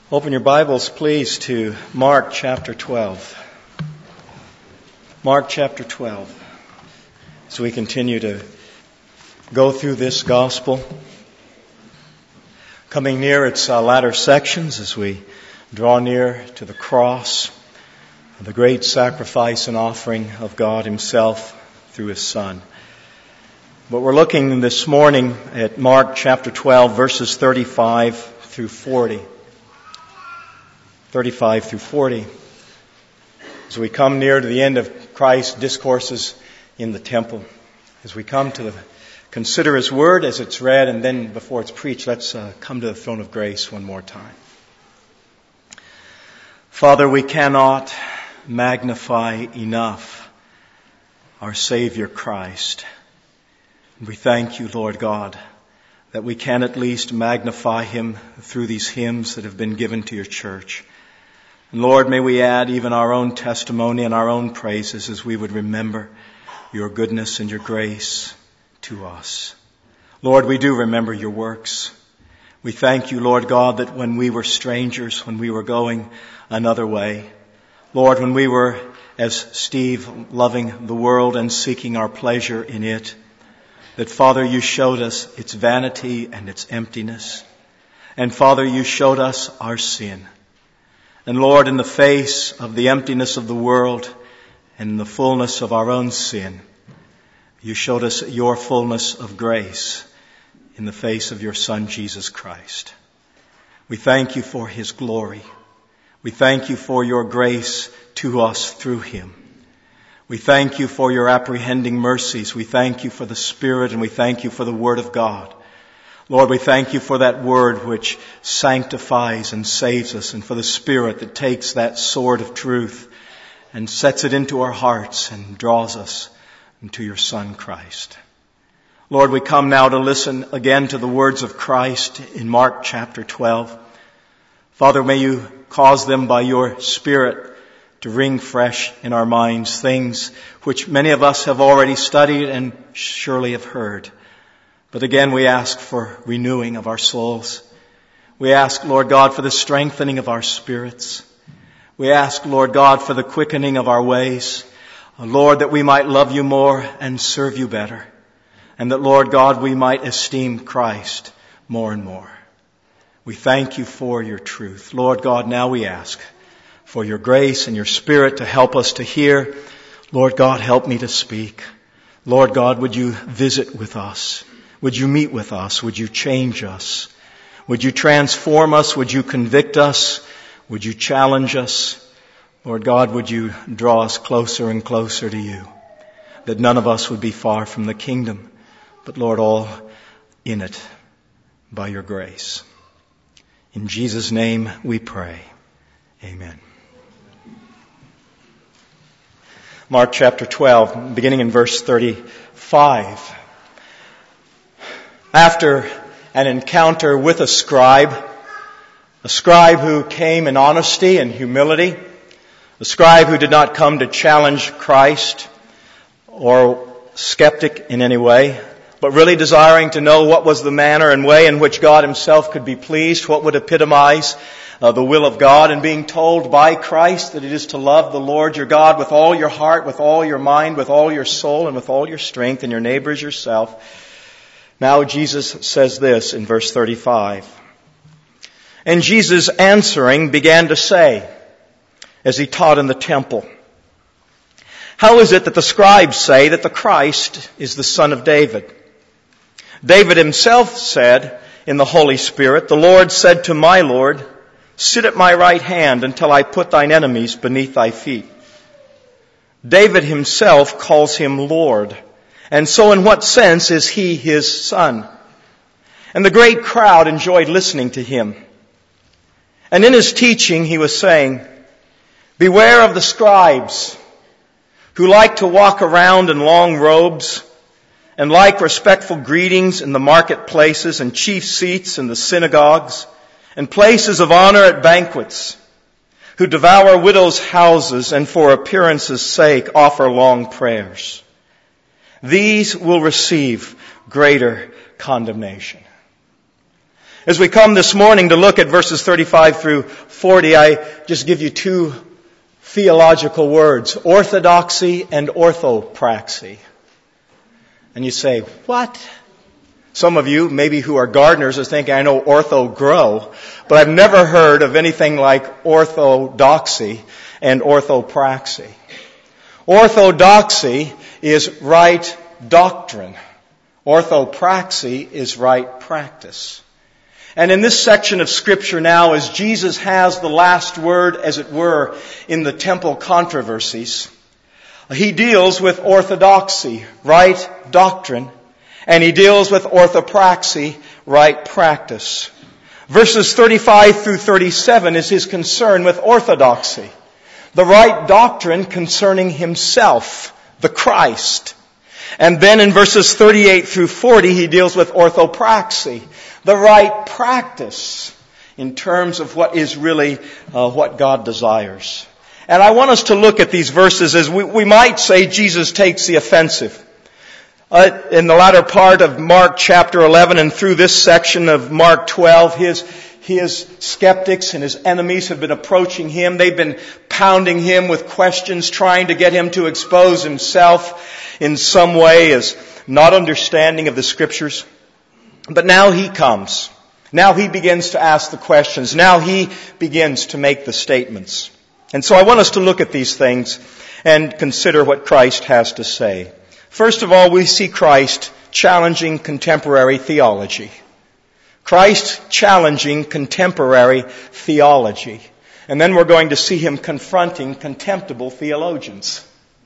Open your Bibles, please, to Mark chapter 12. Mark chapter 12. As we continue to go through this gospel, coming near its latter sections as we draw near to the cross, the great sacrifice and offering of God Himself through His Son. But we're looking this morning at Mark chapter 12, verses 35 through 40. 35 through 40. As we come near to the end of Christ's discourses in the temple, as we come to consider His Word as it's read, and then before it's preached, let's come to the throne of grace one more time. Father, we cannot magnify enough our Savior Christ. And we thank you, Lord God, that we can at least magnify Him through these hymns that have been given to your church. And Lord, may we add even our own testimony and our own praises as we would remember your goodness and your grace to us. Lord, we do remember your works. We thank you, Lord God, that when we were strangers, when we were going another way, Lord, when we were, as Steve, loving the world and seeking our pleasure in it, that, Father, you showed us its vanity and its emptiness. And, Father, you showed us our sin. And, Lord, in the face of the emptiness of the world and in the fullness of our own sin, you showed us your fullness of grace in the face of your Son, Jesus Christ. We thank you for His glory. We thank you for your grace to us through Him. We thank you for your apprehending mercies. We thank you for the Spirit, and we thank you for the Word of God. Lord, we thank you for that Word which sanctifies and saves us, and for the Spirit that takes that sword of truth and sets it into our hearts and draws us into your Son, Christ. Lord, we come now to listen again to the words of Christ in Mark chapter 12. Father, may you cause them by your Spirit to ring fresh in our minds, things which many of us have already studied and surely have heard. But again, we ask for renewing of our souls. We ask, Lord God, for the strengthening of our spirits. We ask, Lord God, for the quickening of our ways. Lord, that we might love you more and serve you better. And that, Lord God, we might esteem Christ more and more. We thank you for your truth. Lord God, now we ask for your grace and your Spirit to help us to hear. Lord God, help me to speak. Lord God, would you visit with us? Would you meet with us? Would you change us? Would you transform us? Would you convict us? Would you challenge us? Lord God, would you draw us closer and closer to you? That none of us would be far from the kingdom, but Lord, all in it by your grace. In Jesus' name we pray. Amen. Mark chapter 12, beginning in verse 35. After an encounter with a scribe who came in honesty and humility, a scribe who did not come to challenge Christ or skeptic in any way, but really desiring to know what was the manner and way in which God Himself could be pleased, what would epitomize the will of God, and being told by Christ that it is to love the Lord your God with all your heart, with all your mind, with all your soul, and with all your strength, and your neighbor as yourself. Now Jesus says this in verse 35. And Jesus answering began to say, as He taught in the temple, how is it that the scribes say that the Christ is the son of David? David himself said in the Holy Spirit, the Lord said to my Lord, sit at my right hand until I put thine enemies beneath thy feet. David himself calls Him Lord. And so in what sense is He His son? And the great crowd enjoyed listening to Him. And in His teaching He was saying, beware of the scribes who like to walk around in long robes and like respectful greetings in the marketplaces and chief seats in the synagogues and places of honor at banquets, who devour widows' houses and for appearance's sake offer long prayers. These will receive greater condemnation. As we come this morning to look at verses 35 through 40, I just give you two theological words, orthodoxy and orthopraxy. And you say, what? Some of you, maybe who are gardeners, are thinking, I know ortho-grow, but I've never heard of anything like orthodoxy and orthopraxy. Orthodoxy is right doctrine. Orthopraxy is right practice. And in this section of Scripture now, as Jesus has the last word, as it were, in the temple controversies, he deals with orthodoxy, right doctrine, and he deals with orthopraxy, right practice. Verses 35 through 37 is his concern with orthodoxy, the right doctrine concerning himself, the Christ. And then in verses 38 through 40, he deals with orthopraxy, the right practice in terms of what is really what God desires. And I want us to look at these verses as we might say Jesus takes the offensive. In the latter part of Mark chapter 11 and through this section of Mark 12, his skeptics and his enemies have been approaching him. They've been pounding him with questions, trying to get him to expose himself in some way as not understanding of the Scriptures. But now he comes. Now he begins to ask the questions. Now he begins to make the statements. And so I want us to look at these things and consider what Christ has to say. First of all, we see Christ challenging contemporary theology. Christ challenging contemporary theology. And then we're going to see him confronting contemptible theologians.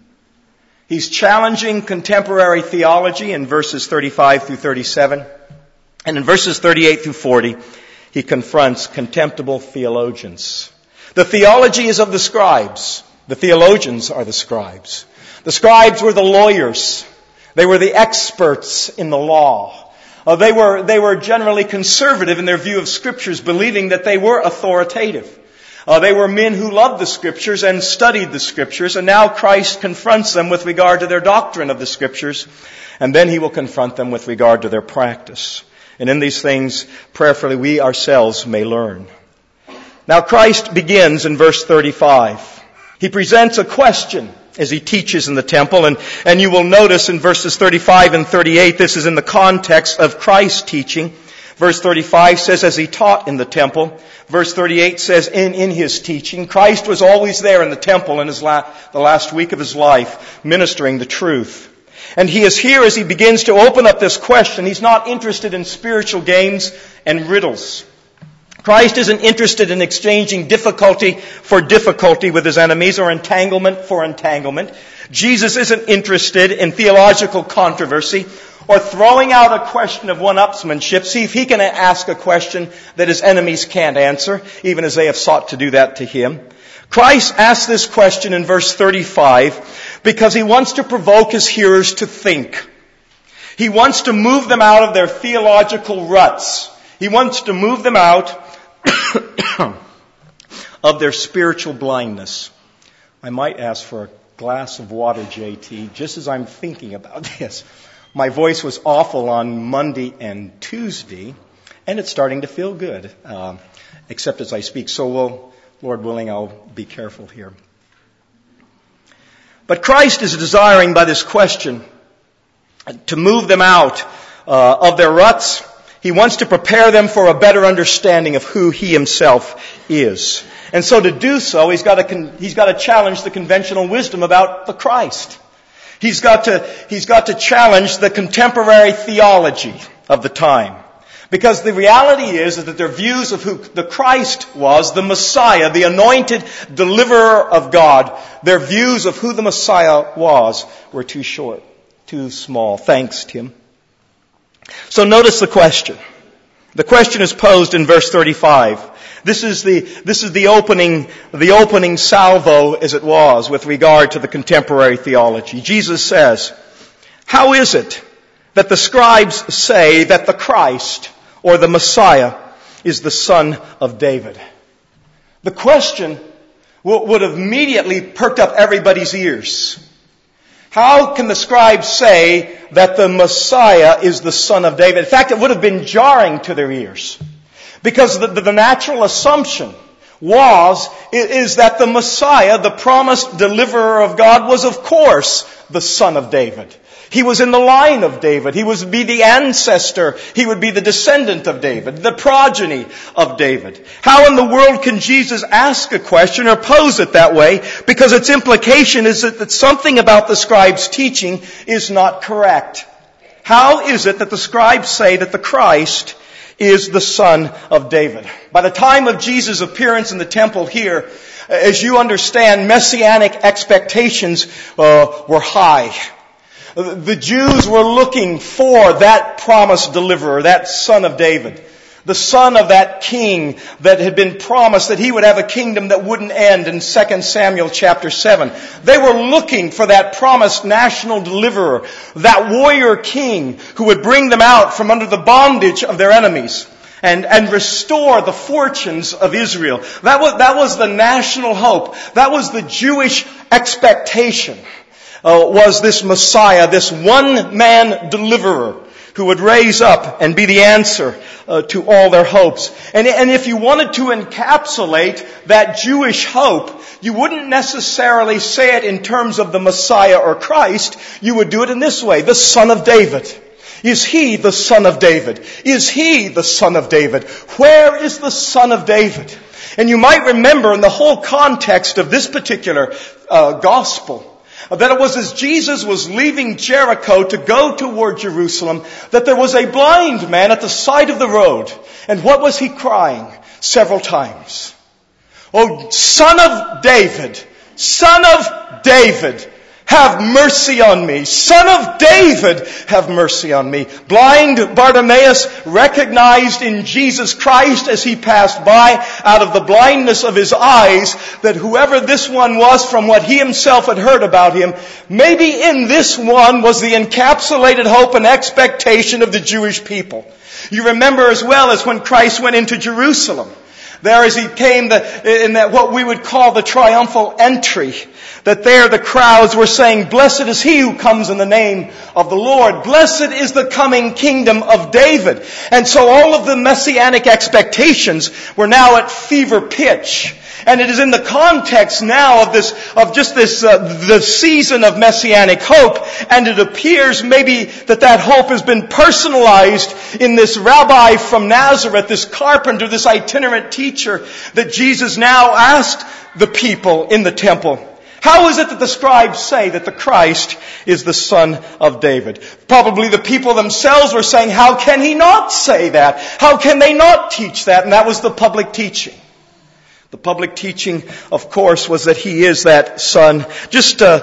He's challenging contemporary theology in verses 35 through 37. And in verses 38 through 40, he confronts contemptible theologians. The theology is of the scribes. The theologians are the scribes. The scribes were the lawyers. They were the experts in the law. They were generally conservative in their view of Scriptures, believing that they were authoritative. They were men who loved the Scriptures and studied the Scriptures, and now Christ confronts them with regard to their doctrine of the Scriptures, and then he will confront them with regard to their practice. And in these things, prayerfully, we ourselves may learn. Now Christ begins in verse 35. He presents a question as he teaches in the temple, and you will notice in verses 35 and 38, this is in the context of Christ's teaching. Verse 35 says, as he taught in the temple. Verse 38 says, in his teaching. Christ was always there in the temple in the last week of his life, ministering the truth. And he is here as he begins to open up this question. He's not interested in spiritual games and riddles. Christ isn't interested in exchanging difficulty for difficulty with his enemies or entanglement for entanglement. Jesus isn't interested in theological controversy or throwing out a question of one-upsmanship. See if he can ask a question that his enemies can't answer, even as they have sought to do that to him. Christ asks this question in verse 35 because he wants to provoke his hearers to think. He wants to move them out of their theological ruts. He wants to move them out of their spiritual blindness. I might ask for a glass of water, JT, just as I'm thinking about this. My voice was awful on Monday and Tuesday, and it's starting to feel good, except as I speak. So Lord willing, I'll be careful here. But Christ is desiring by this question to move them out of their ruts. He wants to prepare them for a better understanding of who he himself is. And so to do so, he's got to challenge the conventional wisdom about the Christ. He's got to challenge the contemporary theology of the time. Because the reality is that their views of who the Christ was, the Messiah, the anointed deliverer of God, their views of who the Messiah was were too short, too small. Thanks, Tim. So notice the question. The question is posed in verse 35. This is the opening salvo, as it was, with regard to the contemporary theology. Jesus says, "How is it that the scribes say that the Christ, or the Messiah, is the son of David?" The question would have immediately perked up everybody's ears. How can the scribes say that the Messiah is the son of David? In fact, it would have been jarring to their ears. Because the natural assumption is that the Messiah, the promised deliverer of God, was of course the son of David. He was in the line of David. He would be the ancestor. He would be the descendant of David, the progeny of David. How in the world can Jesus ask a question or pose it that way? Because its implication is that something about the scribes' teaching is not correct. How is it that the scribes say that the Christ is the son of David? By the time of Jesus' appearance in the temple here, as you understand, messianic expectations were high. The Jews were looking for that promised deliverer, that son of David, the son of that king that had been promised that he would have a kingdom that wouldn't end in 2 Samuel chapter 7. They were looking for that promised national deliverer, that warrior king who would bring them out from under the bondage of their enemies and restore the fortunes of Israel. That was the national hope. That was the Jewish expectation. Was this Messiah, this one-man deliverer who would raise up and be the answer to all their hopes. And if you wanted to encapsulate that Jewish hope, you wouldn't necessarily say it in terms of the Messiah or Christ. You would do it in this way: the Son of David. Is He the Son of David? Is He the Son of David? Where is the Son of David? And you might remember in the whole context of this particular gospel, that it was as Jesus was leaving Jericho to go toward Jerusalem, that there was a blind man at the side of the road. And what was he crying several times? "Oh, Son of David, Son of David, have mercy on me. Son of David, have mercy on me." Blind Bartimaeus recognized in Jesus Christ as he passed by, out of the blindness of his eyes, that whoever this one was, from what he himself had heard about him, maybe in this one was the encapsulated hope and expectation of the Jewish people. You remember as well as when Christ went into Jerusalem, there as he came in that what we would call the triumphal entry, that there the crowds were saying, "Blessed is he who comes in the name of the Lord. Blessed is the coming kingdom of David." And so all of the messianic expectations were now at fever pitch. And it is in the context now of the season of messianic hope, and it appears maybe that hope has been personalized in this rabbi from Nazareth, this carpenter, this itinerant teacher, that Jesus now asked the people in the temple, how is it that the scribes say that the Christ is the Son of David? Probably the people themselves were saying, how can he not say that? How can they not teach that? And that was the public teaching. The public teaching, of course, was that he is that Son. Just to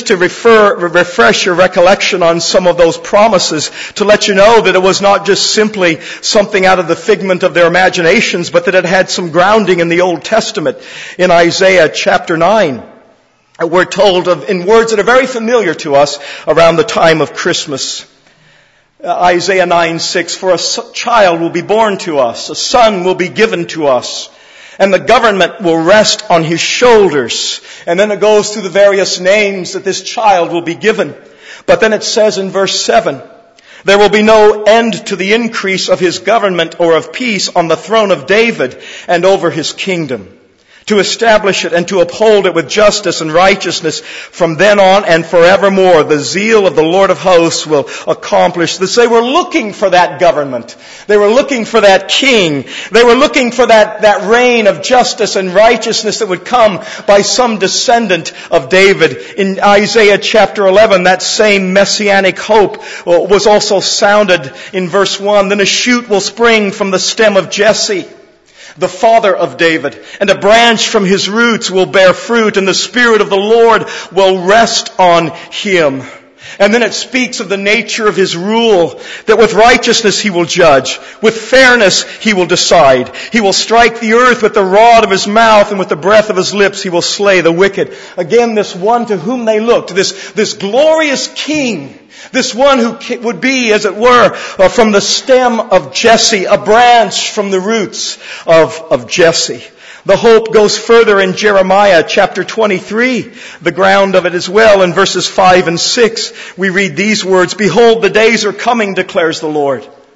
refresh your recollection on some of those promises, to let you know that it was not just simply something out of the figment of their imaginations, but that it had some grounding in the Old Testament. In Isaiah chapter 9, we're told in words that are very familiar to us around the time of Christmas. Isaiah 9:6, "For a child will be born to us, a son will be given to us, and the government will rest on his shoulders." And then it goes through the various names that this child will be given. But then it says in verse 7, "There will be no end to the increase of his government or of peace on the throne of David and over his kingdom, to establish it and to uphold it with justice and righteousness from then on and forevermore. The zeal of the Lord of hosts will accomplish this." They were looking for that government. They were looking for that king. They were looking for that reign of justice and righteousness that would come by some descendant of David. In Isaiah chapter 11, that same messianic hope was also sounded in verse 1. "Then a shoot will spring from the stem of Jesse, the father of David, and a branch from his roots will bear fruit, and the Spirit of the Lord will rest on him." And then it speaks of the nature of his rule, that with righteousness he will judge, with fairness he will decide. He will strike the earth with the rod of his mouth, and with the breath of his lips he will slay the wicked. Again, this one to whom they looked, this glorious king, this one who would be, as it were, from the stem of Jesse, a branch from the roots of Jesse. The hope goes further in Jeremiah chapter 23, the ground of it as well. In verses 5 and 6, we read these words, "Behold, the days are coming, declares the Lord,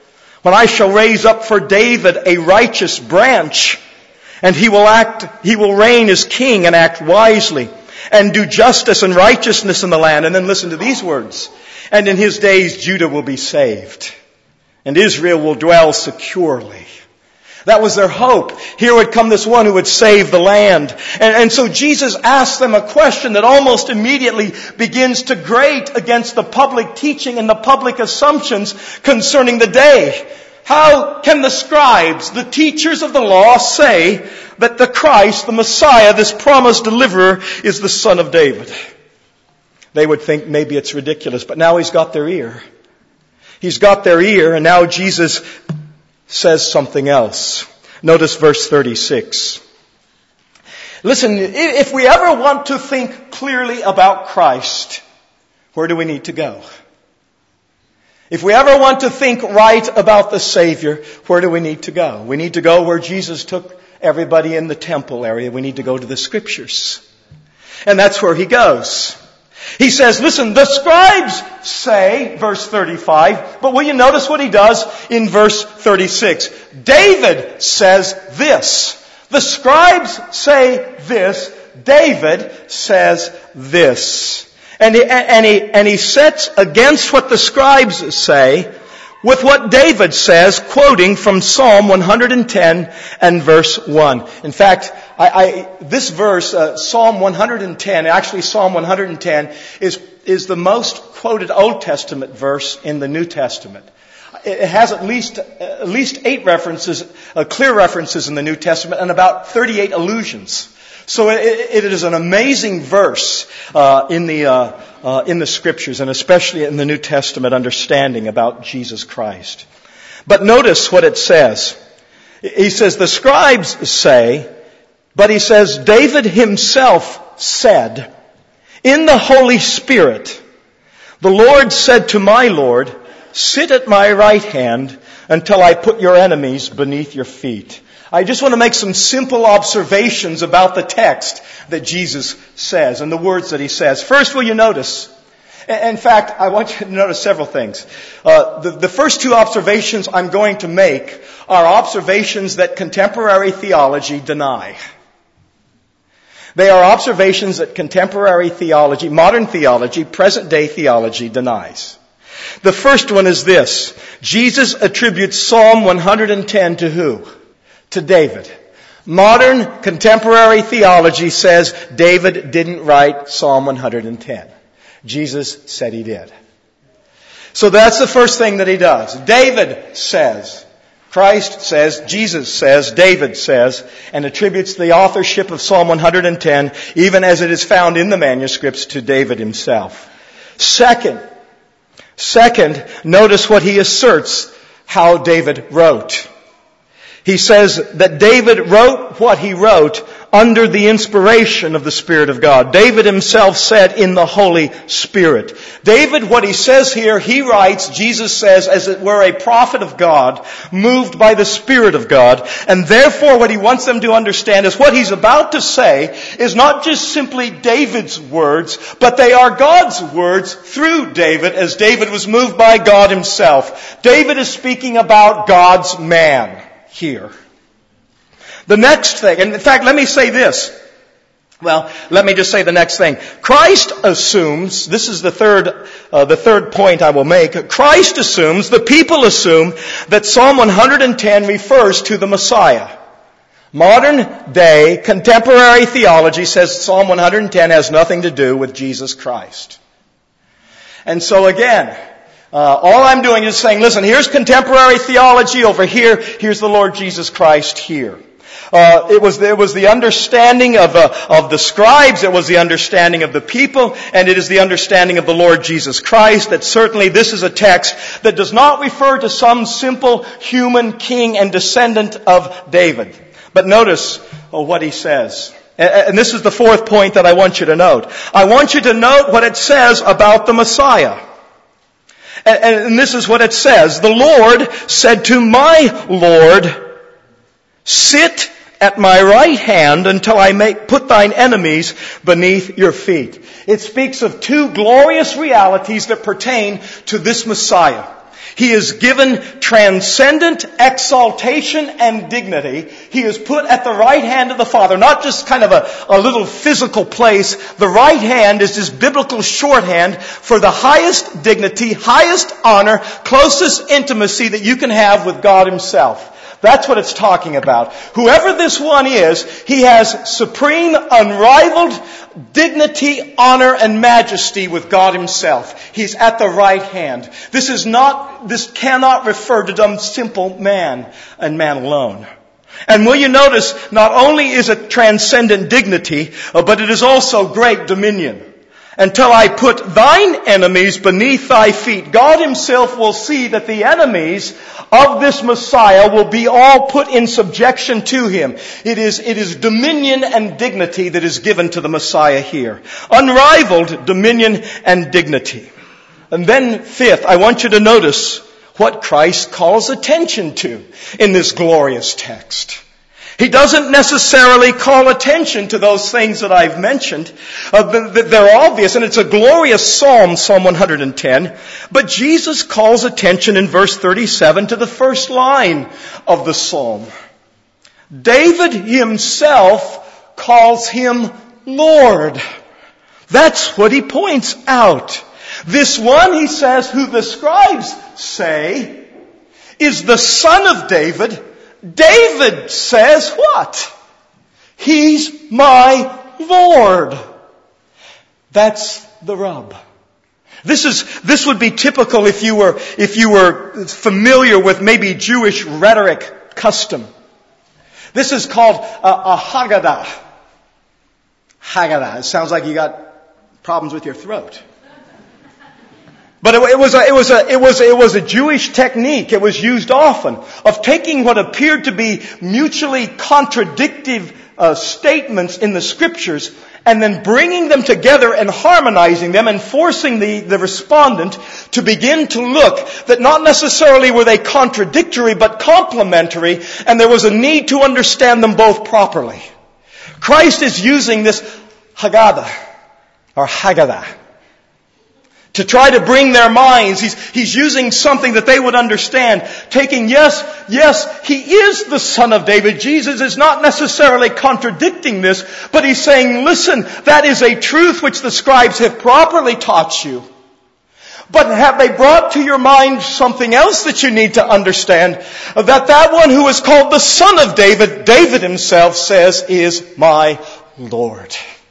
When I shall raise up for David a righteous branch, and he will reign as king and act wisely, and do justice and righteousness in the land. And then listen to these words. And in his days Judah will be saved, and Israel will dwell securely. That was their hope. Here would come this one who would save the land. And so Jesus asked them a question that almost immediately begins to grate against the public teaching and the public assumptions concerning the day. How can the scribes, the teachers of the law, say that the Christ, the Messiah, this promised deliverer, is the son of David? They would think maybe it's ridiculous, but now he's got their ear. He's got their ear, and now Jesus says something else. Notice verse 36. Listen, if we ever want to think clearly about Christ, where do we need to go? If we ever want to think right about the Savior, where do we need to go? We need to go where Jesus took everybody in the temple area. We need to go to the Scriptures. And that's where he goes. He says, listen, the scribes say, verse 35, but will you notice what he does in verse 36? David says this. The scribes say this. David says this. And he sets against what the scribes say with what David says, quoting from Psalm 110 and verse 1. In fact, this verse, Psalm 110, actually Psalm 110, is the most quoted Old Testament verse in the New Testament. It has at least 8 references, clear references in the New Testament, and about 38 allusions. So it is an amazing verse in the Scriptures, and especially in the New Testament understanding about Jesus Christ. But notice what it says. He says, the scribes say, but he says, David himself said, in the Holy Spirit, the Lord said to my Lord, sit at my right hand until I put your enemies beneath your feet. I just want to make some simple observations about the text that Jesus says and the words that he says. First, will you notice? In fact, I want you to notice several things. The first 2 observations I'm going to make are observations that contemporary theology deny. They are observations that contemporary theology, modern theology, present-day theology denies. The first one is this. Jesus attributes Psalm 110 to who? To David. Modern contemporary theology says David didn't write Psalm 110. Jesus said he did. So that's the first thing that he does. David says, Christ says, Jesus says, David says, and attributes the authorship of Psalm 110, even as it is found in the manuscripts, to David himself. Second, notice what he asserts how David wrote. He says that David wrote what he wrote under the inspiration of the Spirit of God. David himself said, in the Holy Spirit. David, what he says here, he writes, Jesus says, as it were a prophet of God, moved by the Spirit of God. And therefore what he wants them to understand is what he's about to say is not just simply David's words, but they are God's words through David, as David was moved by God himself. David is speaking about God's man here. The next thing, and in fact, let me say this. Well, let me just say the next thing. Christ assumes, this is the third point I will make. Christ assumes, the people assume, that Psalm 110 refers to the Messiah. Modern day, contemporary theology says Psalm 110 has nothing to do with Jesus Christ. And so again, all I'm doing is saying, listen, here's contemporary theology over here. Here's the Lord Jesus Christ here. It was the understanding of the scribes. It was the understanding of the people. And it is the understanding of the Lord Jesus Christ that certainly this is a text that does not refer to some simple human king and descendant of David. But notice what he says. And this is the 4th point that I want you to note. I want you to note what it says about the Messiah. And this is what it says. The Lord said to my Lord, sit at my right hand until I put thine enemies beneath your feet. It speaks of 2 glorious realities that pertain to this Messiah. He is given transcendent exaltation and dignity. He is put at the right hand of the Father, not just kind of a little physical place. The right hand is this biblical shorthand for the highest dignity, highest honor, closest intimacy that you can have with God Himself. That's what it's talking about. Whoever this one is, he has supreme, unrivaled dignity, honor, and majesty with God Himself. He's at the right hand. This cannot refer to some simple man and man alone. And will you notice, not only is it transcendent dignity, but it is also great dominion. Until I put thine enemies beneath thy feet. God Himself will see that the enemies of this Messiah will be all put in subjection to Him. It is dominion and dignity that is given to the Messiah here. Unrivaled dominion and dignity. And then fifth, I want you to notice what Christ calls attention to in this glorious text. He doesn't necessarily call attention to those things that I've mentioned. They're obvious, and it's a glorious psalm, Psalm 110. But Jesus calls attention in verse 37 to the first line of the psalm. David himself calls Him Lord. That's what he points out. This one, he says, who the scribes say is the son of David. David says what? He's my Lord. That's the rub. This would be typical if you were familiar with maybe Jewish rhetoric custom. This is called a Haggadah. Haggadah. It sounds like you got problems with your throat. But it was a Jewish technique. It was used often of taking what appeared to be mutually contradictive statements in the Scriptures and then bringing them together and harmonizing them and forcing the respondent to begin to look that not necessarily were they contradictory but complementary, and there was a need to understand them both properly. Christ is using this Haggadah or Haggadah to try to bring their minds. He's using something that they would understand. Taking, yes, He is the Son of David. Jesus is not necessarily contradicting this, but He's saying, listen, that is a truth which the scribes have properly taught you. But have they brought to your mind something else that you need to understand? That one who is called the Son of David, David himself says, is my Lord.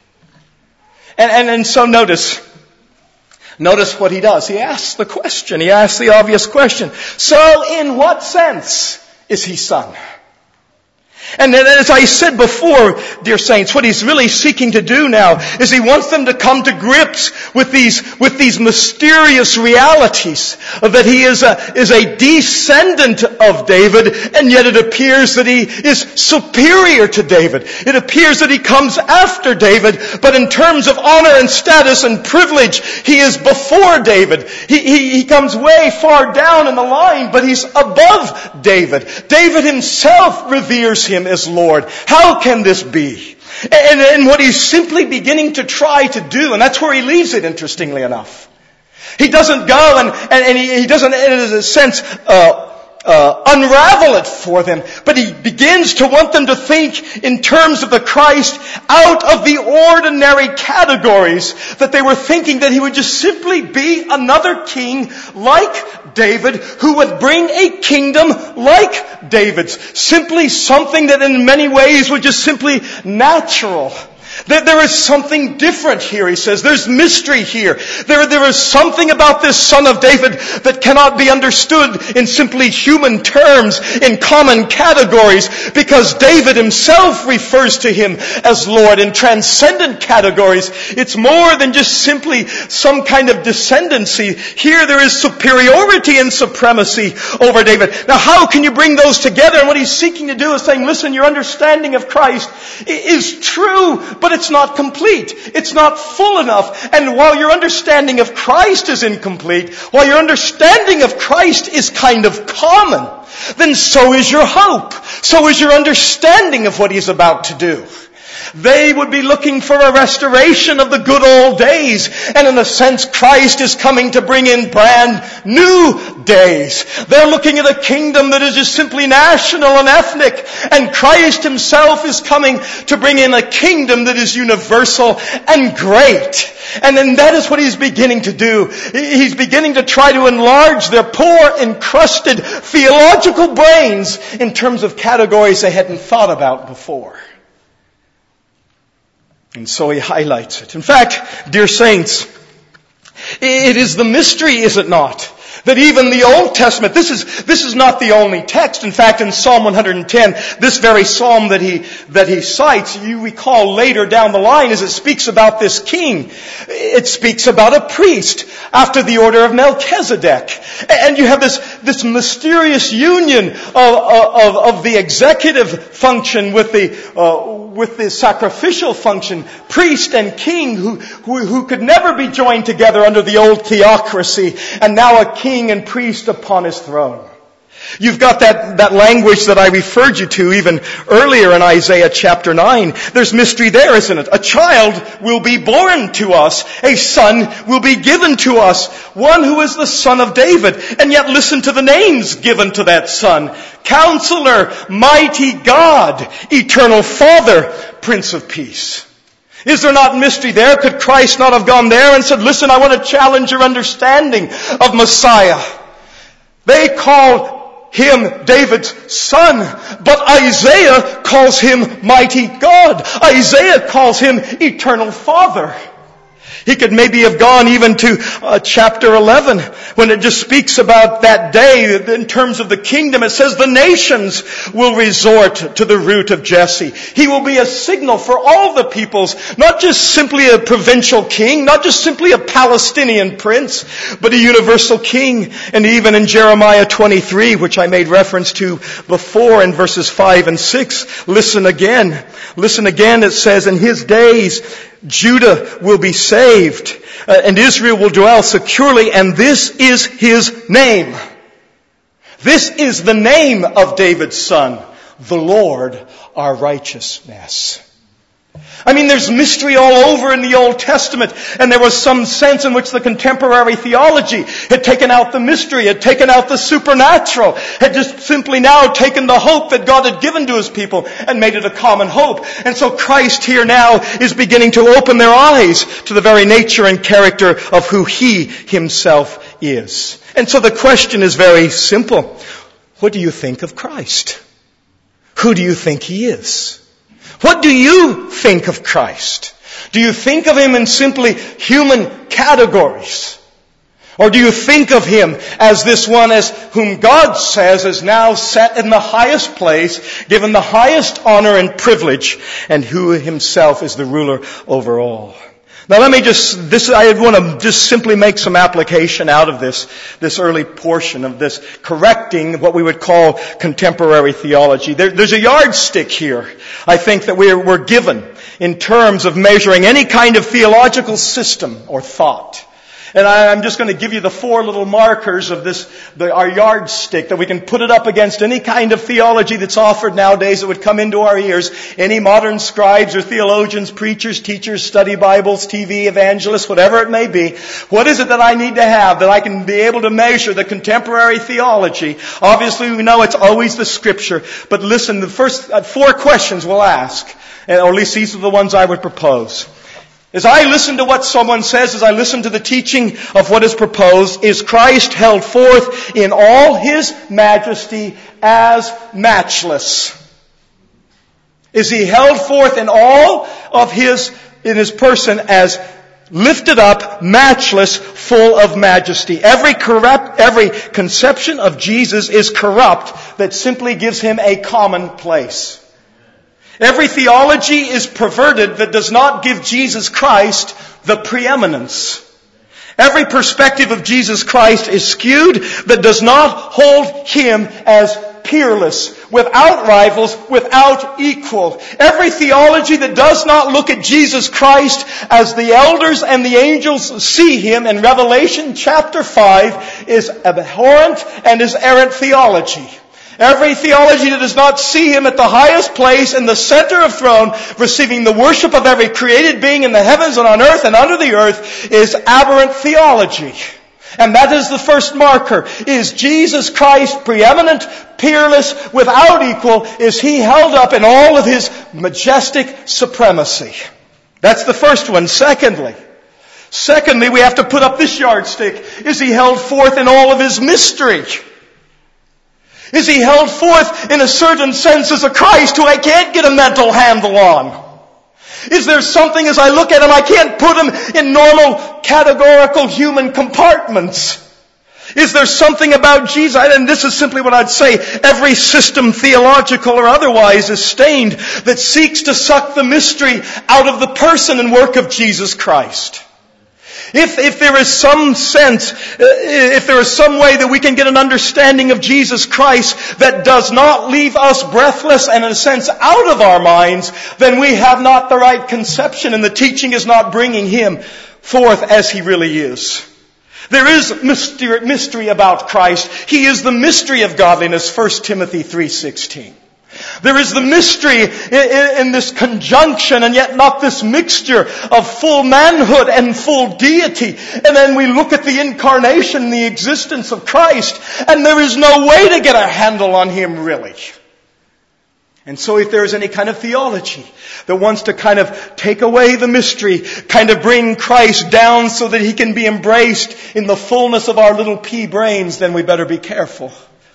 And so notice what he does. He asks the question. He asks the obvious question. So in what sense is He Son? And then, as I said before, dear saints, what He's really seeking to do now is He wants them to come to grips with these mysterious realities that He is a descendant of David, and yet it appears that He is superior to David. It appears that He comes after David, but in terms of honor and status and privilege, He is before David. He comes way far down in the line, but He's above David. David himself reveres Him as Lord. How can this be? And what He's simply beginning to try to do, and that's where He leaves it, interestingly enough. He doesn't go and He doesn't, in a sense, unravel it for them, but He begins to want them to think in terms of the Christ out of the ordinary categories that they were thinking that He would just simply be another king like David, who would bring a kingdom like David's. Simply something that in many ways was just simply natural. There is something different here, he says. There's mystery here. There is something about this Son of David that cannot be understood in simply human terms, in common categories, because David himself refers to Him as Lord in transcendent categories. It's more than just simply some kind of descendancy. Here there is superiority and supremacy over David. Now how can you bring those together? And what he's seeking to do is saying, listen, your understanding of Christ is true, but it's not complete. It's not full enough. And while your understanding of Christ is incomplete, while your understanding of Christ is kind of common, then so is your hope. So is your understanding of what He's about to do. They would be looking for a restoration of the good old days. And in a sense, Christ is coming to bring in brand new days. They're looking at a kingdom that is just simply national and ethnic. And Christ himself is coming to bring in a kingdom that is universal and great. And then that is what he's beginning to do. He's beginning to try to enlarge their poor, encrusted theological brains in terms of categories they hadn't thought about before. And so he highlights it. In fact, dear saints, it is the mystery, is it not? That even the Old Testament, this is not the only text. In fact, in Psalm 110, this very psalm that he cites, you recall later down the line as it speaks about this king, it speaks about a priest after the order of Melchizedek. And you have this mysterious union of the executive function with the sacrificial function, priest and king who could never be joined together under the old theocracy, and now a king and priest upon his throne. You've got that language that I referred you to even earlier in Isaiah chapter 9. There's mystery there, isn't it? A child will be born to us. A son will be given to us. One who is the son of David. And yet listen to the names given to that son. Counselor, Mighty God, Eternal Father, Prince of Peace. Is there not mystery there? Could Christ not have gone there and said, listen, I want to challenge your understanding of Messiah. They call him David's son, but Isaiah calls him Mighty God. Isaiah calls him Eternal Father. He could maybe have gone even to chapter 11 when it just speaks about that day in terms of the kingdom. It says the nations will resort to the root of Jesse. He will be a signal for all the peoples, not just simply a provincial king, not just simply a Palestinian prince, but a universal king. And even in Jeremiah 23, which I made reference to before in verses 5 and 6, listen again. Listen again, it says, in his days Judah will be saved, and Israel will dwell securely, and this is his name. This is the name of David's son, the Lord our righteousness. I mean, there's mystery all over in the Old Testament, and there was some sense in which the contemporary theology had taken out the mystery, had taken out the supernatural, had just simply now taken the hope that God had given to his people and made it a common hope. And so Christ here now is beginning to open their eyes to the very nature and character of who he himself is. And so the question is very simple. What do you think of Christ? Who do you think he is? What do you think of Christ? Do you think of him in simply human categories? Or do you think of him as this one as whom God says is now set in the highest place, given the highest honor and privilege, and who himself is the ruler over all? Now I want to just simply make some application out of this early portion of this, correcting what we would call contemporary theology. There's a yardstick here, I think, that we're given in terms of measuring any kind of theological system or thought. And I'm just going to give you the 4 little markers of our yardstick, that we can put it up against any kind of theology that's offered nowadays that would come into our ears. Any modern scribes or theologians, preachers, teachers, study Bibles, TV, evangelists, whatever it may be. What is it that I need to have that I can be able to measure the contemporary theology? Obviously, we know it's always the Scripture. But listen, the first 4 questions we'll ask, or at least these are the ones I would propose. As I listen to what someone says, as I listen to the teaching of what is proposed, is Christ held forth in all his majesty as matchless? Is he held forth in all of his person as lifted up, matchless, full of majesty? Every conception of Jesus is corrupt that simply gives him a common place. Every theology is perverted that does not give Jesus Christ the preeminence. Every perspective of Jesus Christ is skewed that does not hold him as peerless, without rivals, without equal. Every theology that does not look at Jesus Christ as the elders and the angels see him in Revelation chapter 5 is abhorrent and is errant theology. Every theology that does not see Him at the highest place in the center of throne, receiving the worship of every created being in the heavens and on earth and under the earth, is aberrant theology. And that is the first marker. Is Jesus Christ preeminent, peerless, without equal? Is He held up in all of His majestic supremacy? That's the first one. Secondly, we have to put up this yardstick. Is He held forth in all of His mystery? Is He held forth in a certain sense as a Christ who I can't get a mental handle on? Is there something as I look at Him, I can't put Him in normal categorical human compartments? Is there something about Jesus, and this is simply what I'd say, every system, theological or otherwise, is stained that seeks to suck the mystery out of the person and work of Jesus Christ. If there is some sense, if there is some way that we can get an understanding of Jesus Christ that does not leave us breathless and in a sense out of our minds, then we have not the right conception and the teaching is not bringing Him forth as He really is. There is mystery about Christ. He is the mystery of godliness, 1 Timothy 3:16. There is the mystery in this conjunction and yet not this mixture of full manhood and full deity. And then we look at the incarnation, the existence of Christ, and there is no way to get a handle on Him really. And so if there is any kind of theology that wants to kind of take away the mystery, kind of bring Christ down so that He can be embraced in the fullness of our little pea brains, then we better be careful.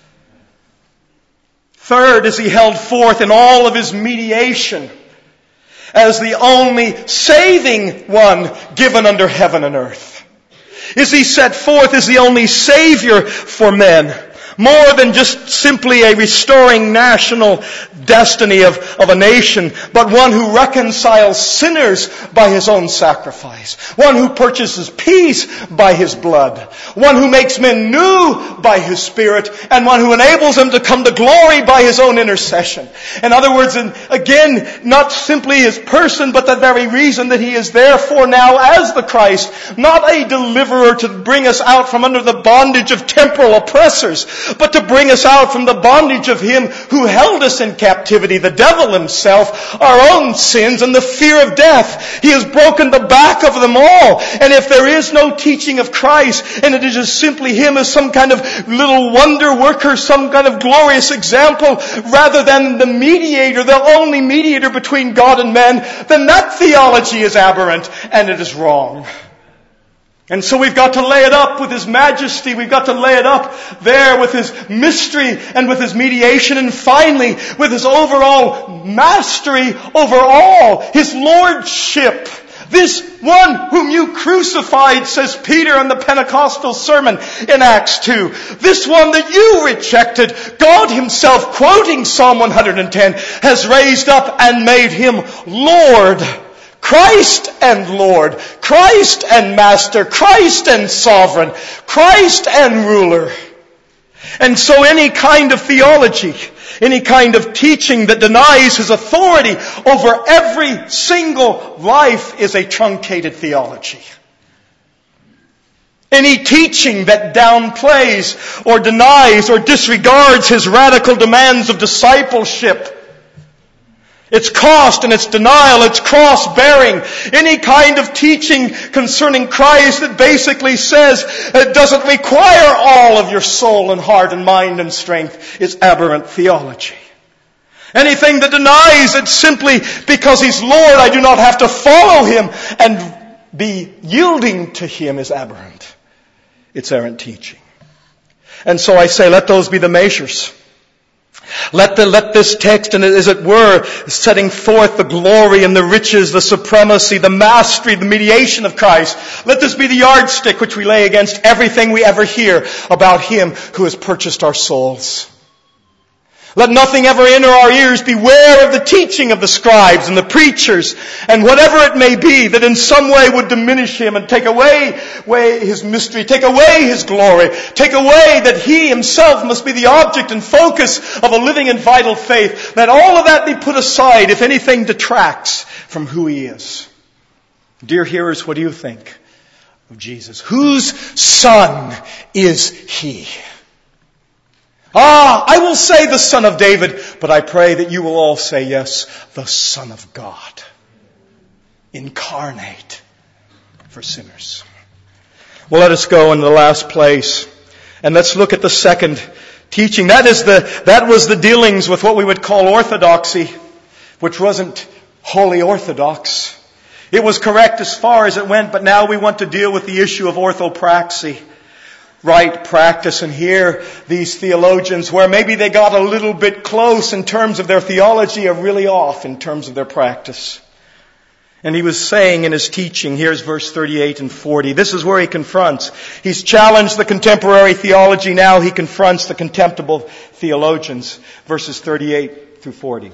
Third, is He held forth in all of His mediation as the only saving one given under heaven and earth? Is He set forth as the only Savior for men? More than just simply a restoring national destiny of a nation, but one who reconciles sinners by His own sacrifice. One who purchases peace by His blood. One who makes men new by His Spirit. And one who enables them to come to glory by His own intercession. In other words, and again, not simply His person, but the very reason that He is therefore now as the Christ. Not a deliverer to bring us out from under the bondage of temporal oppressors, but to bring us out from the bondage of Him who held us in captivity, the devil himself, our own sins, and the fear of death. He has broken the back of them all. And if there is no teaching of Christ, and it is just simply Him as some kind of little wonder worker, some kind of glorious example, rather than the mediator, the only mediator between God and men, then that theology is aberrant, and it is wrong. And so we've got to lay it up with His majesty. We've got to lay it up there with His mystery and with His mediation. And finally, with His overall mastery over all. His lordship. This one whom you crucified, says Peter in the Pentecostal sermon in Acts 2. This one that you rejected, God Himself, quoting Psalm 110, has raised up and made Him Lord. Christ and Lord, Christ and Master, Christ and Sovereign, Christ and Ruler. And so any kind of theology, any kind of teaching that denies His authority over every single life is a truncated theology. Any teaching that downplays or denies or disregards His radical demands of discipleship, its cost and its denial, its cross-bearing, any kind of teaching concerning Christ that basically says it doesn't require all of your soul and heart and mind and strength is aberrant theology. Anything that denies it simply because He's Lord, I do not have to follow Him and be yielding to Him is aberrant. It's errant teaching. And so I say, let those be the measures. Let this text, and as it were, setting forth the glory and the riches, the supremacy, the mastery, the mediation of Christ, let this be the yardstick which we lay against everything we ever hear about Him who has purchased our souls. Let nothing ever enter our ears. Beware of the teaching of the scribes and the preachers and whatever it may be that in some way would diminish Him and take away His mystery, take away His glory, take away that He Himself must be the object and focus of a living and vital faith. Let all of that be put aside if anything detracts from who He is. Dear hearers, what do you think of Jesus? Whose Son is He? I will say the Son of David, but I pray that you will all say, yes, the Son of God, incarnate for sinners. Well, let us go in the last place, and let's look at the second teaching. That was the dealings with what we would call orthodoxy, which wasn't wholly orthodox. It was correct as far as it went, but now we want to deal with the issue of orthopraxy, right practice. And here, these theologians, where maybe they got a little bit close in terms of their theology, are really off in terms of their practice. And he was saying in his teaching, here's verse 38 and 40, this is where he confronts. He's challenged the contemporary theology, now he confronts the contemptible theologians. Verses 38 through 40.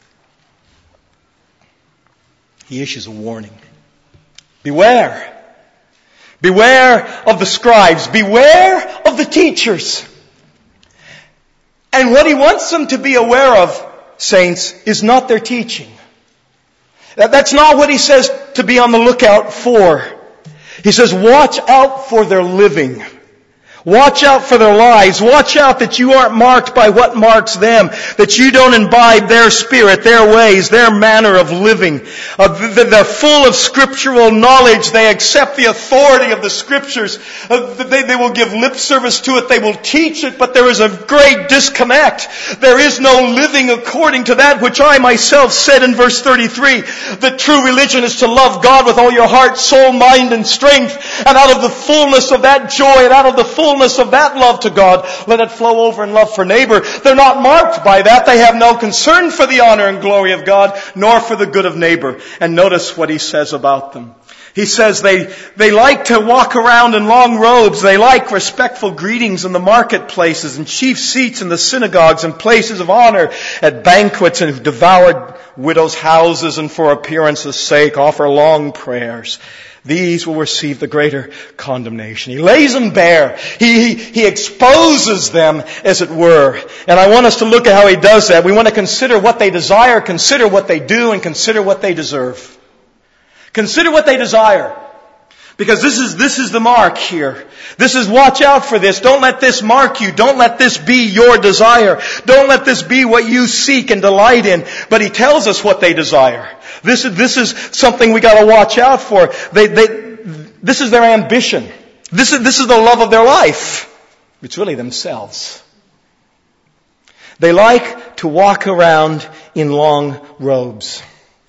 He issues a warning. Beware. Beware of the scribes. Beware of the teachers. And what he wants them to be aware of, saints, is not their teaching. That's not what he says to be on the lookout for. He says, watch out for their living. Watch out for their lives. Watch out that you aren't marked by what marks them. That you don't imbibe their spirit, their ways, their manner of living. They're full of scriptural knowledge. They accept the authority of the scriptures. They will give lip service to it. They will teach it, but there is a great disconnect. There is no living according to that which I myself said in verse 33. That true religion is to love God with all your heart, soul, mind, and strength. And out of the fullness of that joy and out of the fullness of that love to God, let it flow over in love for neighbor. They're not marked by that. They have no concern for the honor and glory of God, nor for the good of neighbor. And notice what he says about them. He says they like to walk around in long robes. They like respectful greetings in the marketplaces and chief seats in the synagogues and places of honor at banquets, and devoured widows' houses, and for appearance's sake offer long prayers. These will receive the greater condemnation. He lays them bare. He exposes them, as it were. And I want us to look at how he does that. We want to consider what they desire, consider what they do, and consider what they deserve. Consider what they desire. Because this is the mark here. This is, watch out for this. Don't let this mark you. Don't let this be your desire. Don't let this be what you seek and delight in. But he tells us what they desire. This is something we got to watch out for. This is their ambition. This is the love of their life. It's really themselves. They like to walk around in long robes.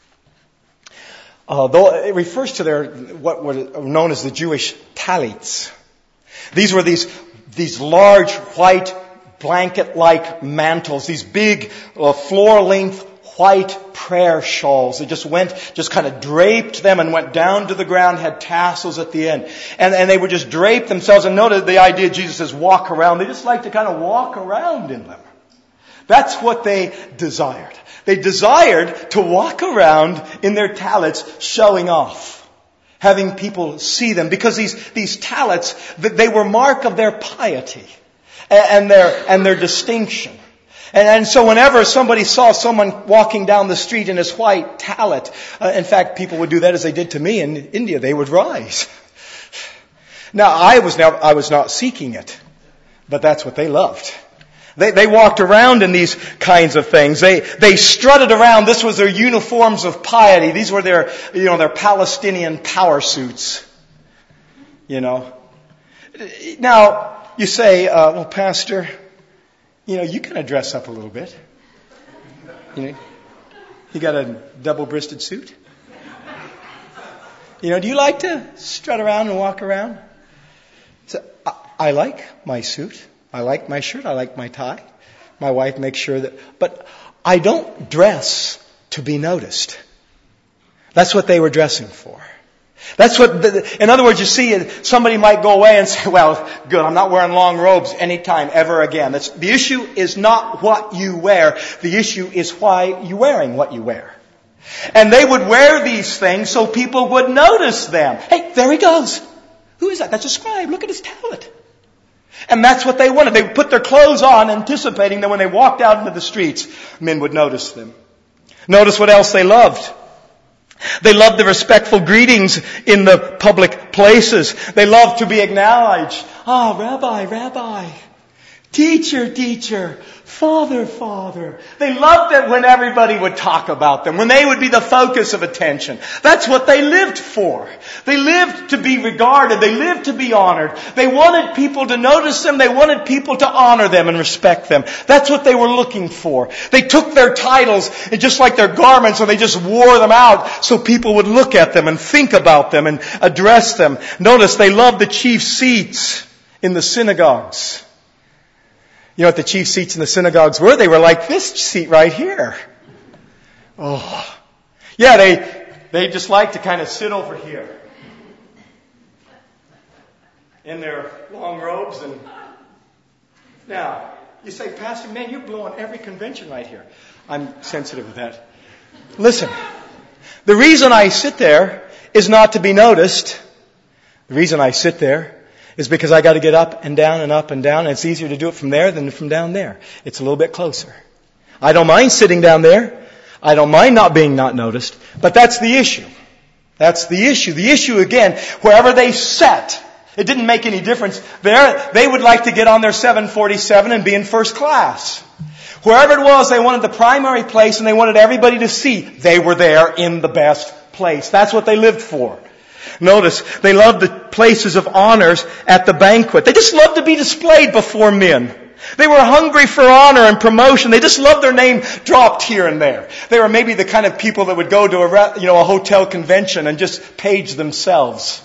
Though it refers to their what were known as the Jewish talits. These were these large white blanket-like mantles, these big floor-length white prayer shawls. They just kind of draped them and went down to the ground, had tassels at the end. And they would just drape themselves. And notice the idea Jesus says walk around. They just like to kind of walk around in them. That's what they desired. They desired to walk around in their talits showing off, having people see them. Because these talits, they were mark of their piety and their distinction. And so whenever somebody saw someone walking down the street in his white talit, in fact, people would do that as they did to me in India. They would rise. Now, I was not seeking it, but that's what they loved. They walked around in these kinds of things. They strutted around. This was their uniforms of piety. These were their Palestinian power suits. Now, you say, well, Pastor, you kind of dress up a little bit. You got a double-breasted suit? Do you like to strut around and walk around? So, I like my suit. I like my shirt. I like my tie. My wife makes sure that... But I don't dress to be noticed. That's what they were dressing for. That's what... in other words, you see, somebody might go away and say, well, good, I'm not wearing long robes anytime ever again. The issue is not what you wear. The issue is why you're wearing what you wear. And they would wear these things so people would notice them. Hey, there he goes. Who is that? That's a scribe. Look at his talent. And that's what they wanted. They would put their clothes on, anticipating that when they walked out into the streets, men would notice them. Notice what else they loved. They loved the respectful greetings in the public places. They loved to be acknowledged. Rabbi. Teacher, teacher, Father, Father. They loved it when everybody would talk about them, when they would be the focus of attention. That's what they lived for. They lived to be regarded. They lived to be honored. They wanted people to notice them. They wanted people to honor them and respect them. That's what they were looking for. They took their titles, and just like their garments, and they just wore them out so people would look at them and think about them and address them. Notice they loved the chief seats in the synagogues. You know what the chief seats in the synagogues were? They were like this seat right here. Oh. Yeah, they just like to kind of sit over here. In their long robes. And now, you say, Pastor, man, you're blowing every convention right here. I'm sensitive to that. Listen, the reason I sit there is not to be noticed. The reason I sit there is because I got to get up and down and up and down, and it's easier to do it from there than from down there. It's a little bit closer. I don't mind sitting down there. I don't mind not being not noticed, but that's the issue. That's the issue. The issue, again, wherever they sat, it didn't make any difference. There, they would like to get on their 747 and be in first class. Wherever it was, they wanted the primary place, and they wanted everybody to see they were there in the best place. That's what they lived for. Notice, they loved the places of honors at the banquet. They just loved to be displayed before men. They were hungry for honor and promotion. They just loved their name dropped here and there. They were maybe the kind of people that would go to a hotel convention and just page themselves.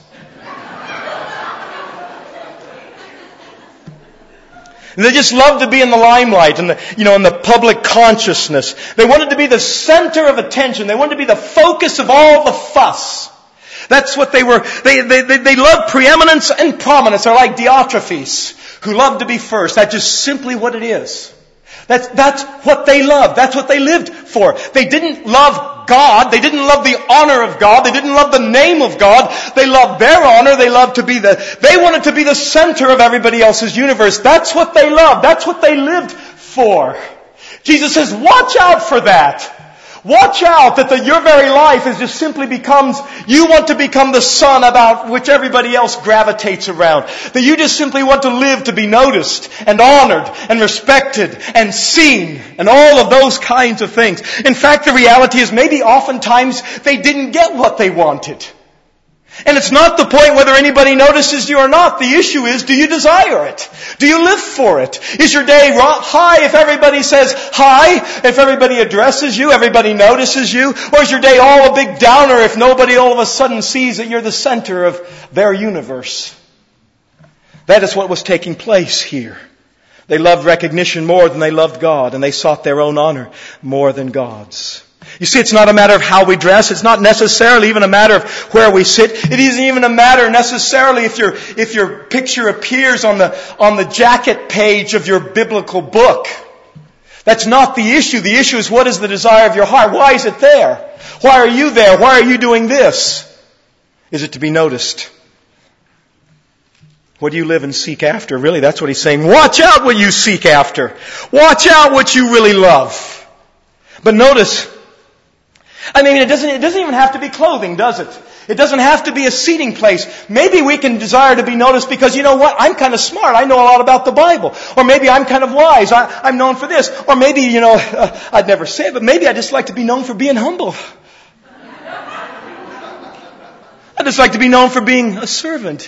And they just loved to be in the limelight and in the public consciousness. They wanted to be the center of attention. They wanted to be the focus of all the fuss. That's what they were. They loved preeminence and prominence. They're like Diotrephes, who loved to be first. That's just simply what it is. That's what they loved. That's what they lived for. They didn't love God. They didn't love the honor of God. They didn't love the name of God. They loved their honor. They wanted to be the center of everybody else's universe. That's what they loved. That's what they lived for. Jesus says, watch out for that. Watch out that your very life is just simply becomes, you want to become the sun about which everybody else gravitates around. That you just simply want to live to be noticed and honored and respected and seen and all of those kinds of things. In fact, the reality is maybe oftentimes they didn't get what they wanted. And it's not the point whether anybody notices you or not. The issue is, do you desire it? Do you live for it? Is your day high if everybody says hi? If everybody addresses you, everybody notices you? Or is your day all a big downer if nobody all of a sudden sees that you're the center of their universe? That is what was taking place here. They loved recognition more than they loved God, and they sought their own honor more than God's. You see, it's not a matter of how we dress. It's not necessarily even a matter of where we sit. It isn't even a matter necessarily if your picture appears on the jacket page of your biblical book. That's not the issue. The issue is, what is the desire of your heart? Why is it there? Why are you there? Why are you doing this? Is it to be noticed? What do you live and seek after? Really, that's what he's saying. Watch out what you seek after. Watch out what you really love. But notice, it doesn't even have to be clothing, does it? It doesn't have to be a seating place. Maybe we can desire to be noticed because, you know what, I'm kind of smart. I know a lot about the Bible. Or maybe I'm kind of wise. I'm known for this. Or maybe, I'd never say it, but maybe I just like to be known for being humble. I just like to be known for being a servant.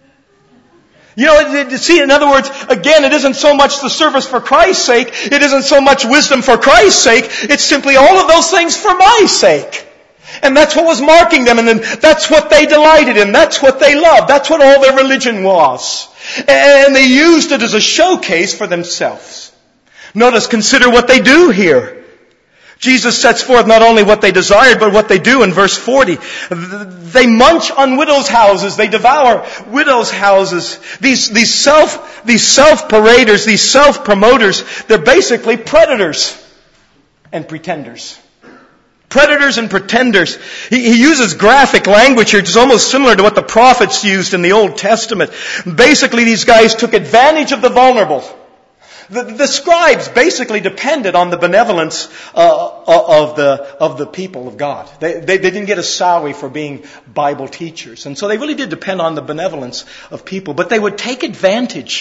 See, in other words, again, it isn't so much the service for Christ's sake. It isn't so much wisdom for Christ's sake. It's simply all of those things for my sake. And that's what was marking them. And then that's what they delighted in. That's what they loved. That's what all their religion was. And they used it as a showcase for themselves. Notice, consider what they do here. Jesus sets forth not only what they desired, but what they do in verse 40. They munch on widows' houses. They devour widows' houses. These self-paraders, these self-promoters, they're basically predators and pretenders. Predators and pretenders. He uses graphic language here, which is almost similar to what the prophets used in the Old Testament. Basically, these guys took advantage of the vulnerable. The scribes basically depended on the benevolence of the people of God. They didn't get a salary for being Bible teachers. And so they really did depend on the benevolence of people. But they would take advantage.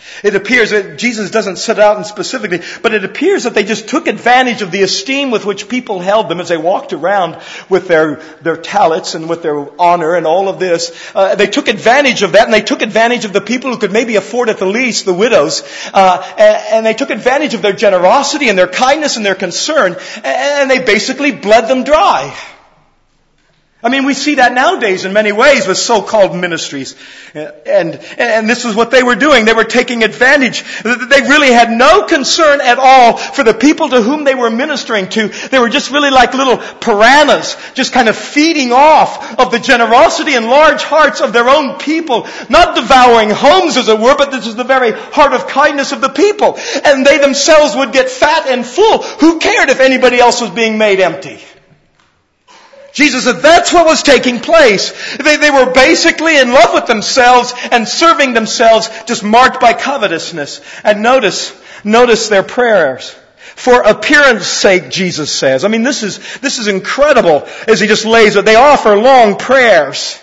It appears that Jesus doesn't set it out specifically, but it appears that they just took advantage of the esteem with which people held them as they walked around with their talents and with their honor and all of this. They took advantage of that, and they took advantage of the people who could maybe afford at the least, the widows, and they took advantage of their generosity and their kindness and their concern, and they basically bled them dry. I mean, we see that nowadays in many ways with so-called ministries. And this is what they were doing. They were taking advantage. They really had no concern at all for the people to whom they were ministering to. They were just really like little piranhas, just kind of feeding off of the generosity and large hearts of their own people. Not devouring homes, as it were, but this is the very heart of kindness of the people. And they themselves would get fat and full. Who cared if anybody else was being made empty? Jesus said that's what was taking place. They were basically in love with themselves and serving themselves, just marked by covetousness. And notice their prayers. For appearance sake, Jesus says. I mean, this is incredible as he just lays it. They offer long prayers.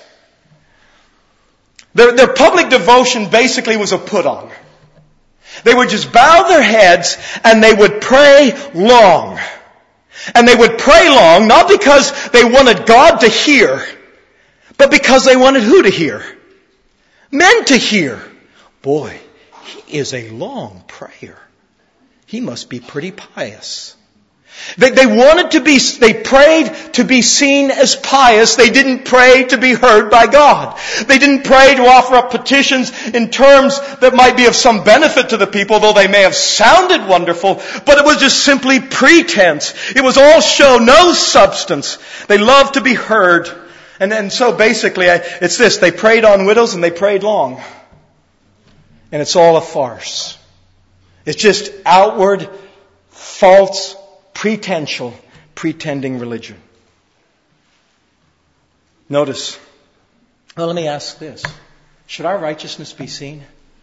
Their public devotion basically was a put-on. They would just bow their heads and they would pray long. And they would pray long, not because they wanted God to hear, but because they wanted who to hear? Men to hear. Boy, he is a long prayer. He must be pretty pious. They prayed to be seen as pious. They didn't pray to be heard by God. They didn't pray to offer up petitions in terms that might be of some benefit to the people, though they may have sounded wonderful, but it was just simply pretense. It was all show, no substance. They loved to be heard. And so basically, it's this. They prayed on widows and they prayed long. And it's all a farce. It's just outward, false, pretending religion. Notice. Well, let me ask this. Should our righteousness be seen?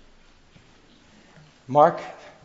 Mark,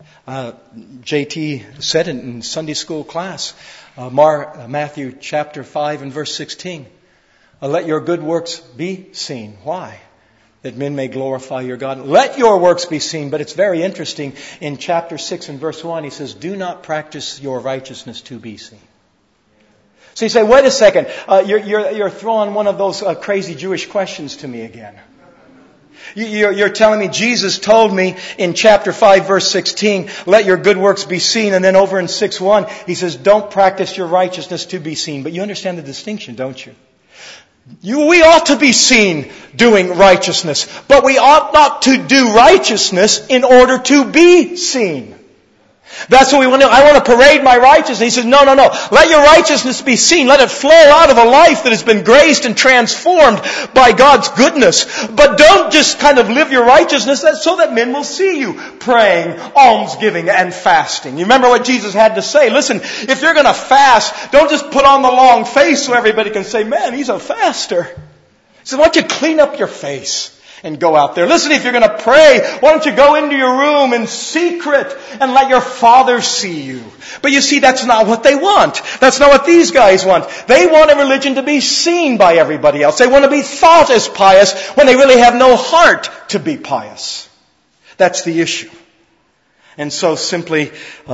JT said it in Sunday school class, Matthew chapter 5 and verse 16. Let your good works be seen. Why? That men may glorify your God. Let your works be seen. But it's very interesting. In chapter 6 and verse 1, he says, do not practice your righteousness to be seen. So you say, wait a second. You're throwing one of those crazy Jewish questions to me again. You're telling me Jesus told me in chapter 5 verse 16, let your good works be seen. And then over in 6:1, he says, don't practice your righteousness to be seen. But you understand the distinction, don't you? We ought to be seen doing righteousness, but we ought not to do righteousness in order to be seen. That's what we want to do. I want to parade my righteousness. He says, no. Let your righteousness be seen. Let it flow out of a life that has been graced and transformed by God's goodness. But don't just kind of live your righteousness so that men will see you praying, almsgiving, and fasting. You remember what Jesus had to say. Listen, if you're going to fast, don't just put on the long face so everybody can say, man, he's a faster. He said, why don't you clean up your face and go out there? Listen, if you're going to pray, why don't you go into your room in secret and let your Father see you? But you see, that's not what they want. That's not what these guys want. They want a religion to be seen by everybody else. They want to be thought as pious when they really have no heart to be pious. That's the issue. And so simply,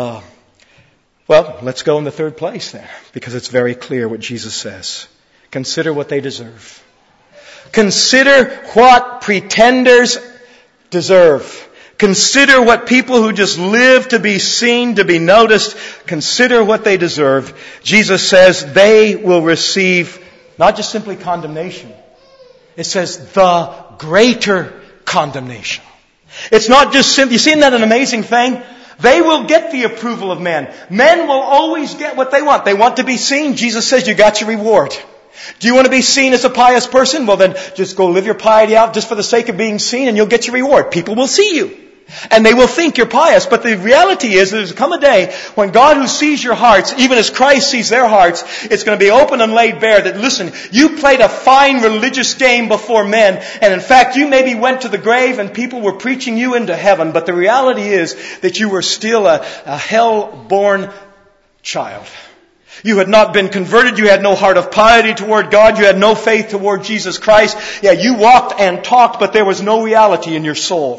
let's go in the third place there, because it's very clear what Jesus says. Consider what they deserve. Consider what pretenders deserve. Consider what people who just live to be seen, to be noticed, consider what they deserve. Jesus says they will receive not just simply condemnation. It says the greater condemnation. It's not just simply, you seen that an amazing thing? They will get the approval of men. Men will always get what they want. They want to be seen. Jesus says you got your reward. Do you want to be seen as a pious person? Well, then just go live your piety out just for the sake of being seen and you'll get your reward. People will see you. And they will think you're pious. But the reality is there's come a day when God who sees your hearts, even as Christ sees their hearts, it's going to be open and laid bare that, listen, you played a fine religious game before men. And in fact, you maybe went to the grave and people were preaching you into heaven. But the reality is that you were still a hell-born child. You had not been converted. You had no heart of piety toward God. You had no faith toward Jesus Christ. Yeah, you walked and talked, but there was no reality in your soul.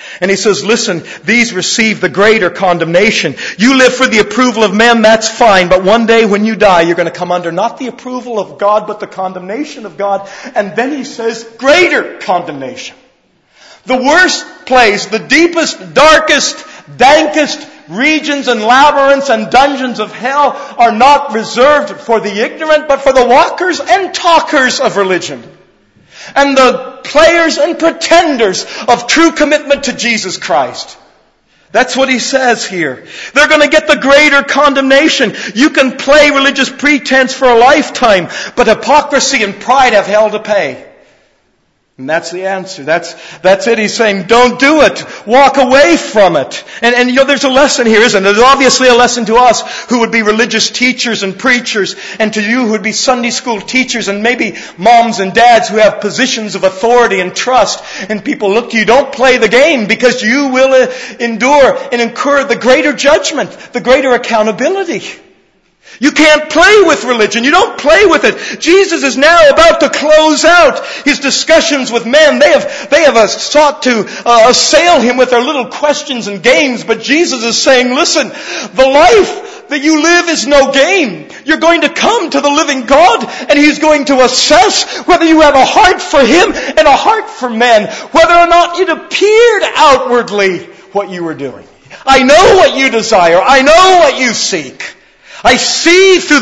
And he says, listen, these receive the greater condemnation. You live for the approval of men, that's fine. But one day when you die, you're going to come under not the approval of God, but the condemnation of God. And then he says, greater condemnation. The worst place, the deepest, darkest, dankest regions and labyrinths and dungeons of hell are not reserved for the ignorant, but for the walkers and talkers of religion. And the players and pretenders of true commitment to Jesus Christ. That's what he says here. They're going to get the greater condemnation. You can play religious pretense for a lifetime, but hypocrisy and pride have hell to pay. And that's the answer. That's it. He's saying, don't do it. Walk away from it. And there's a lesson here, isn't there? There's obviously a lesson to us who would be religious teachers and preachers, and to you who would be Sunday school teachers, and maybe moms and dads who have positions of authority and trust. And people look to you, don't play the game, because you will endure and incur the greater judgment, the greater accountability. You can't play with religion. You don't play with it. Jesus is now about to close out his discussions with men. They have sought to assail him with their little questions and games. But Jesus is saying, listen, the life that you live is no game. You're going to come to the living God, and He's going to assess whether you have a heart for Him and a heart for men, whether or not it appeared outwardly what you were doing. I know what you desire. I know what you seek. I see through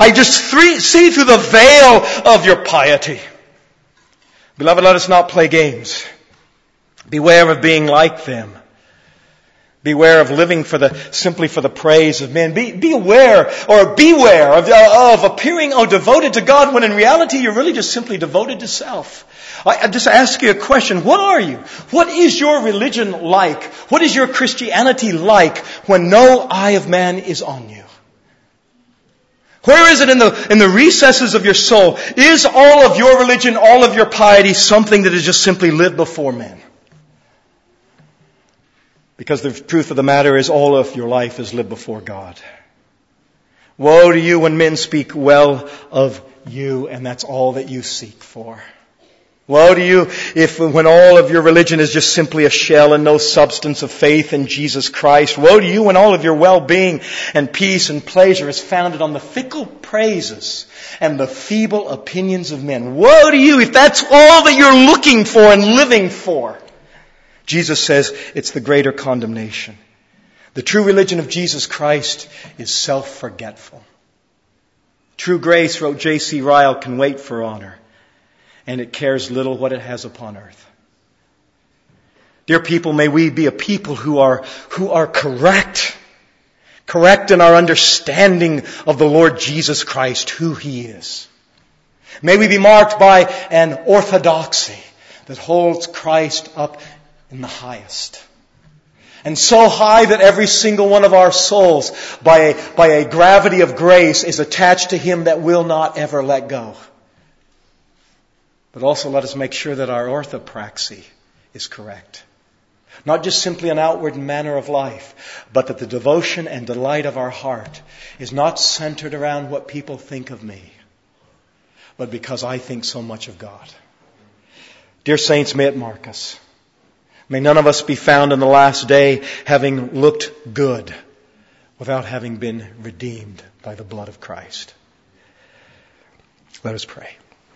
the veil of your piety. Beloved, let us not play games. Beware of being like them. Beware of living simply for the praise of men. Beware of appearing devoted to God when in reality you're really just simply devoted to self. I just ask you a question. What are you? What is your religion like? What is your Christianity like when no eye of man is on you? Where is it in the recesses of your soul? Is all of your religion, all of your piety something that is just simply lived before men? Because the truth of the matter is all of your life is lived before God. Woe to you when men speak well of you and that's all that you seek for. Woe to you when all of your religion is just simply a shell and no substance of faith in Jesus Christ. Woe to you when all of your well-being and peace and pleasure is founded on the fickle praises and the feeble opinions of men. Woe to you if that's all that you're looking for and living for. Jesus says it's the greater condemnation. The true religion of Jesus Christ is self-forgetful. True grace, wrote J.C. Ryle, can wait for honor, and it cares little what it has upon earth. Dear people, may we be a people who are correct in our understanding of the Lord Jesus Christ, who He is. May we be marked by an orthodoxy that holds Christ up in the highest. And so high that every single one of our souls, by a gravity of grace, is attached to Him that will not ever let go. But also let us make sure that our orthopraxy is correct. Not just simply an outward manner of life, but that the devotion and delight of our heart is not centered around what people think of me, but because I think so much of God. Dear saints, may it mark us. May none of us be found in the last day having looked good without having been redeemed by the blood of Christ. Let us pray.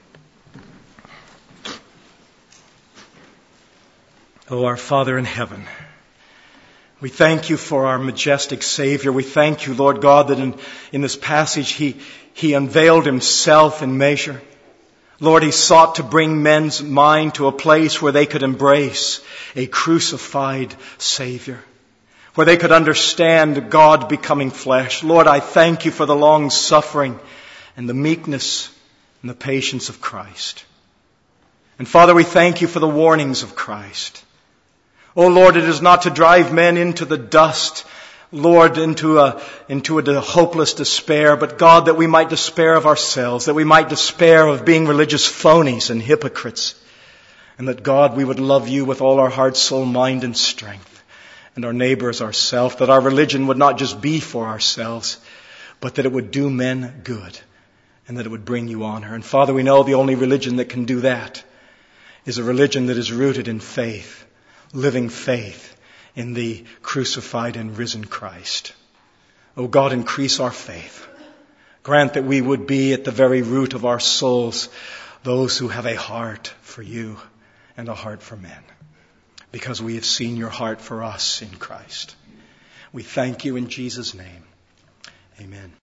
Oh, our Father in heaven, we thank You for our majestic Savior. We thank You, Lord God, that in this passage He unveiled Himself in measure. Lord, He sought to bring men's mind to a place where they could embrace a crucified Savior, where they could understand God becoming flesh. Lord, I thank You for the long suffering and the meekness and the patience of Christ. And Father, we thank You for the warnings of Christ. Oh Lord, it is not to drive men into the dust, Lord, into a hopeless despair, but God, that we might despair of ourselves, that we might despair of being religious phonies and hypocrites, and that God, we would love You with all our heart, soul, mind, and strength, and our neighbor as ourselves, that our religion would not just be for ourselves, but that it would do men good, and that it would bring You honor. And Father, we know the only religion that can do that is a religion that is rooted in faith. living faith in the crucified and risen Christ. O God, increase our faith. Grant that we would be at the very root of our souls those who have a heart for you and a heart for men, because we have seen your heart for us in Christ. We thank you in Jesus' name. Amen.